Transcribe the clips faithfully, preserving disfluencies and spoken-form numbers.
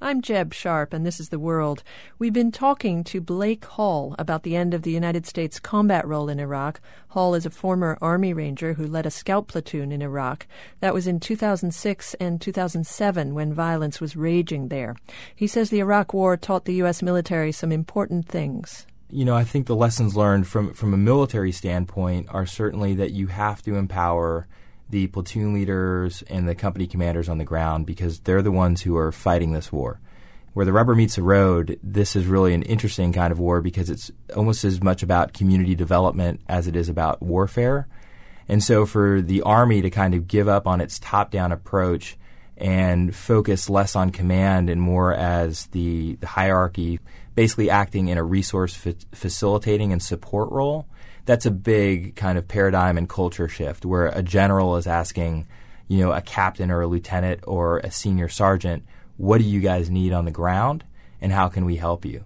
I'm Jeb Sharp, and this is The World. We've been talking to Blake Hall about the end of the United States combat role in Iraq. Hall is a former Army Ranger who led a scout platoon in Iraq. That was in two thousand six and two thousand seven when violence was raging there. He says the Iraq War taught the U S military some important things. You know, I think the lessons learned from, from a military standpoint are certainly that you have to empower the platoon leaders and the company commanders on the ground because they're the ones who are fighting this war. Where the rubber meets the road, this is really an interesting kind of war because it's almost as much about community development as it is about warfare. And so for the Army to kind of give up on its top-down approach and focus less on command and more as the, the hierarchy, basically acting in a resource fa- facilitating and support role, that's a big kind of paradigm and culture shift where a general is asking, you know, a captain or a lieutenant or a senior sergeant, what do you guys need on the ground and how can we help you?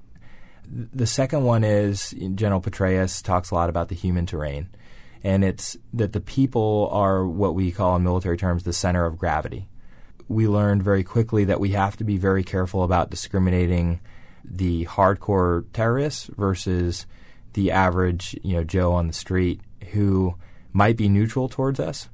The second one is General Petraeus talks a lot about the human terrain, and it's that the people are what we call in military terms the center of gravity. We learned very quickly that we have to be very careful about discriminating the hardcore terrorists versus the average, you know, Joe on the street who might be neutral towards us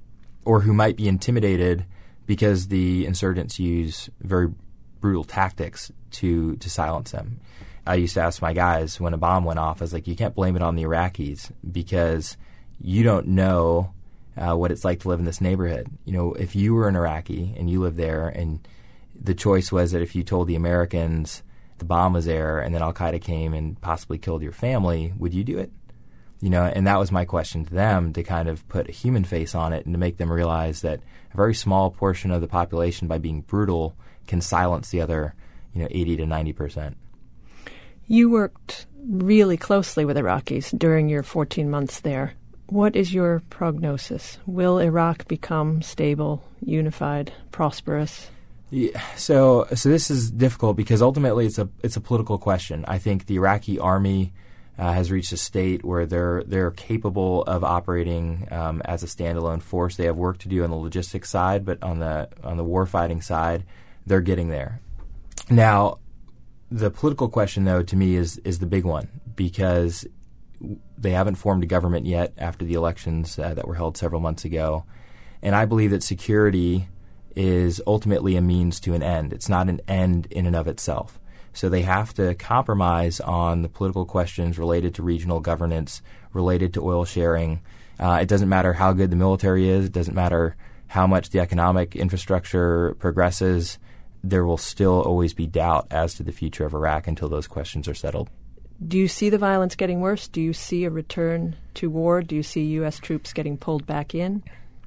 or who might be intimidated because the insurgents use very brutal tactics to, to silence them. I used to ask my guys when a bomb went off, I was like, you can't blame it on the Iraqis because you don't know uh, what it's like to live in this neighborhood. You know, if you were an Iraqi and you lived there and the choice was that if you told the Americans the bomb was there and then Al-Qaeda came and possibly killed your family, would you do it? You know, and that was my question to them, to kind of put a human face on it and to make them realize that a very small portion of the population, by being brutal, can silence the other, you know, eighty to ninety percent. You worked really closely with Iraqis during your fourteen months there. What is your prognosis? Will Iraq become stable, unified, prosperous? Yeah, so so this is difficult because ultimately it's a it's a political question. I think the Iraqi army uh, has reached a state where they're they're capable of operating um, as a standalone force. They have work to do on the logistics side, but on the on the warfighting side, they're getting there. Now, the political question, though, to me is is the big one because they haven't formed a government yet after the elections uh, that were held several months ago, and I believe that security is ultimately a means to an end. It's not an end in and of itself. So they have to compromise on the political questions related to regional governance, related to oil sharing. Uh, it doesn't matter how good the military is. It doesn't matter how much the economic infrastructure progresses. There will still always be doubt as to the future of Iraq until those questions are settled. Do you see the violence getting worse? Do you see a return to war? Do you see U S troops getting pulled back in?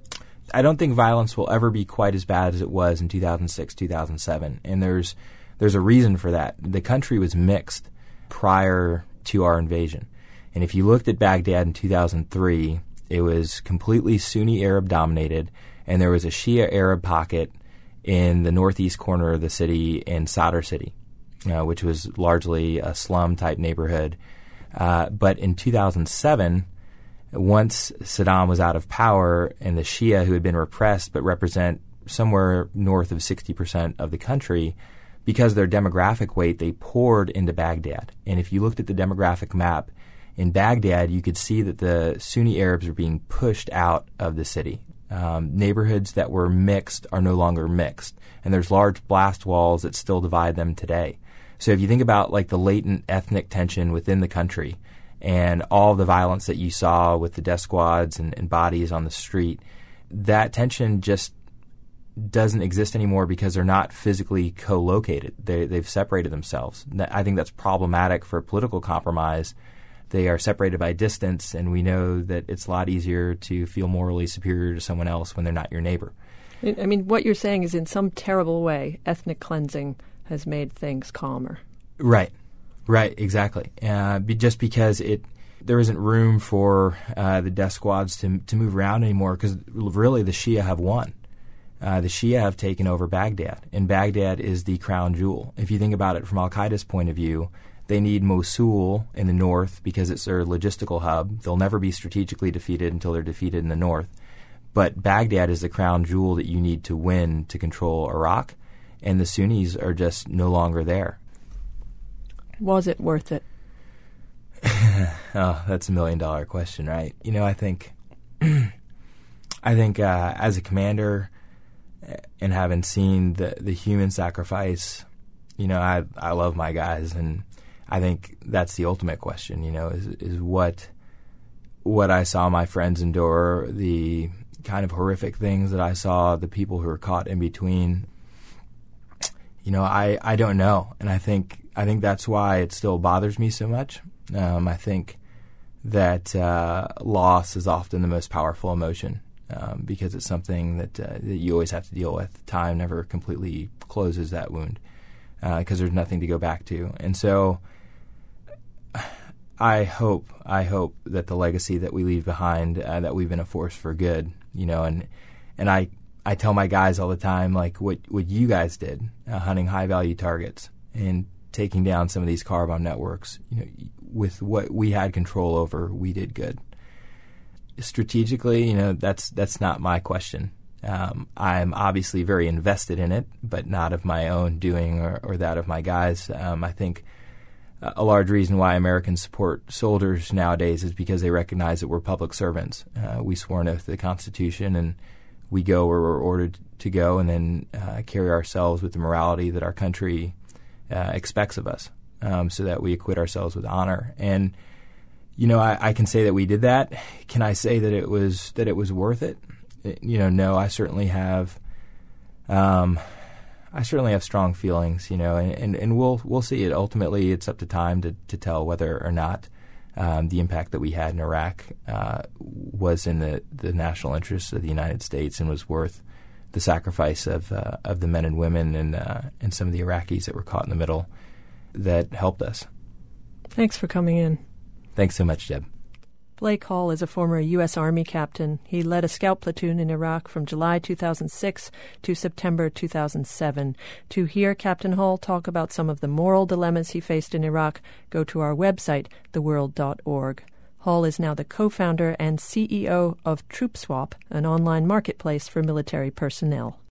I don't think violence will ever be quite as bad as it was in two thousand six, two thousand seven, and there's there's a reason for that. The country was mixed prior to our invasion, and if you looked at Baghdad in two thousand three, it was completely Sunni Arab dominated, and there was a Shia Arab pocket in the northeast corner of the city in Sadr City, uh, which was largely a slum-type neighborhood. Uh, but in two thousand seven, once Saddam was out of power and the Shia, who had been repressed but represent somewhere north of sixty percent of the country, because of their demographic weight, they poured into Baghdad. And if you looked at the demographic map in Baghdad, you could see that the Sunni Arabs were being pushed out of the city. Um, neighborhoods that were mixed are no longer mixed, and there's large blast walls that still divide them today. So if you think about like the latent ethnic tension within the country, and all the violence that you saw with the death squads and, and bodies on the street, that tension just doesn't exist anymore because they're not physically co-located. They, they've separated themselves. I think that's problematic for political compromise. They are separated by distance, and we know that it's a lot easier to feel morally superior to someone else when they're not your neighbor. I mean, what you're saying is in some terrible way, ethnic cleansing has made things calmer. Right. Right, exactly. Uh, be, just because it there isn't room for uh, the death squads to to move around anymore, because really the Shia have won. Uh, the Shia have taken over Baghdad, and Baghdad is the crown jewel. If you think about it from Al-Qaeda's point of view, they need Mosul in the north because it's their logistical hub. They'll never be strategically defeated until they're defeated in the north. But Baghdad is the crown jewel that you need to win to control Iraq. and the Sunnis are just no longer there. Was it worth it? Oh, that's a million dollar question, right? You know, I think, I think uh, as a commander, and having seen the the human sacrifice, you know, I I love my guys, and I think that's the ultimate question. You know, is is what what I saw my friends endure, the kind of horrific things that I saw, the people who were caught in between. You know, I, I don't know, and I think I think that's why it still bothers me so much. Um, I think that uh, loss is often the most powerful emotion um, because it's something that uh, that you always have to deal with. Time never completely closes that wound because uh, there's nothing to go back to, and so I hope I hope that the legacy that we leave behind, uh, that we've been a force for good. You know, and and I. I tell my guys all the time, like what, what you guys did, uh, hunting high-value targets and taking down some of these car bomb networks. You know, with what we had control over, we did good. Strategically, you know, that's that's not my question. Um, I'm obviously very invested in it, but not of my own doing or, or that of my guys. Um, I think a large reason why Americans support soldiers nowadays is because they recognize that we're public servants. Uh, we swore an oath to the Constitution, and we go where we're ordered to go, and then uh, carry ourselves with the morality that our country uh, expects of us, um, so that we acquit ourselves with honor. And you know, I, I can say that we did that. Can I say that it was that it was worth it? it you know, no. I certainly have. Um, I certainly have strong feelings. You know, and, and, and we'll we'll see it. Ultimately, it's up to time to to tell whether or not Um, the impact that we had in Iraq uh, was in the, the national interests of the United States and was worth the sacrifice of uh, of the men and women and uh, and some of the Iraqis that were caught in the middle that helped us. Thanks for coming in. Thanks so much, Deb. Blake Hall is a former U S. Army captain. He led a scout platoon in Iraq from July two thousand six to September two thousand seven. To hear Captain Hall talk about some of the moral dilemmas he faced in Iraq, go to our website, the world dot org. Hall is now the co-founder and C E O of TroopSwap, an online marketplace for military personnel.